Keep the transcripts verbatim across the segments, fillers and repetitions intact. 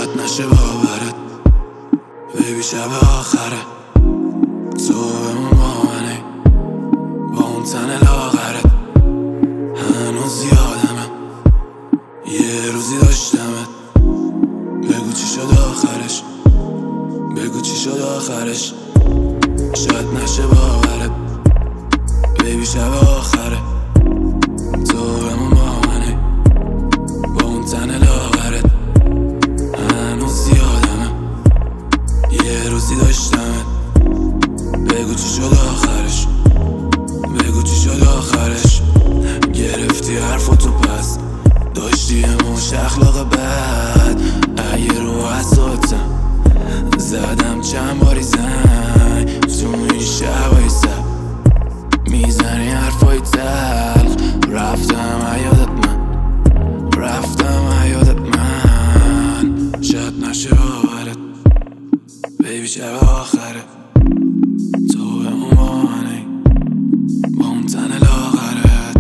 شاید نشه باورت بیبی شب آخره تو بمون با منی با اون تن لاغرت هنوز یادمه یه روزی داشتمت بگو چی شد آخرش بگو چی شد آخرش شاید نشه باورت بیبی شب آخره تو بمون با منی با اون تن لاغرت هنوز یادمه یه روزی داشتمت بگو چی شد آخرش بگو چی شد آخرش گرفتی حرفتو پس داشتی یه مش اخلاق بد اگه رو حساتم زدم چند باری زنگ تو این شبای سب میزنی حرفای تلخ رفتم عیادت من رفتم عیادت من شاید نشه باورت بیبی شب آخره تو بمون با منی با اون تن لاغرت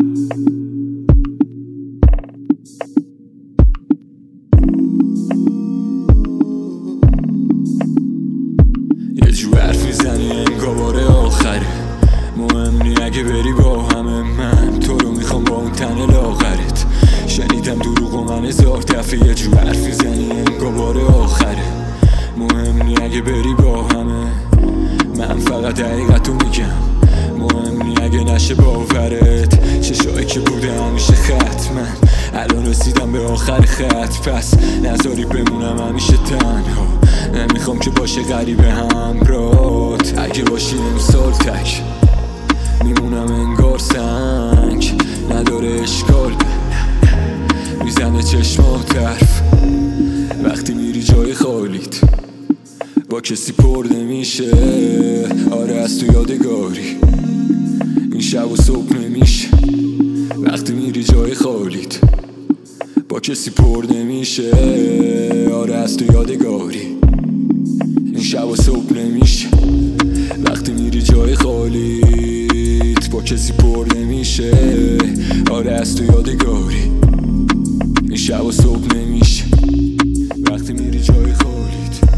یه جو حرف میزنی انگار بار آخره مهم نی اگه بری با همه من تو رو میخوام با اون تن لاغرت شنیدم دروغ و من هزار دفعه یه جو حرف میزنی انگار بار آخره مهم نی اگه بری با همه من فقط حقیقتو میگم مهم نی اگه نشه باورت چشایی که بوده همیشه خط من الان رسیدم به آخر خط پس نذاری بمونم همیشه تنها نمیخوام که باشه غریبه همرات اگه باشی امسال تک میمونم انگار سنگ نداره اشکال میزنه چشمات طرف وقتی میری جای خالیت با کسی پر نمیشه آره از تو یادگاری این شب و صبح نمیشه وقتی میری جای خالیت با کسی پر نمیشه آره از تو یادگاری این شب و صبح نمیشه وقتی میری جای خالیت با کسی پر نمیشه آره از تو یادگاری این شب و صبح نمیشه وقتی میری جای خالیت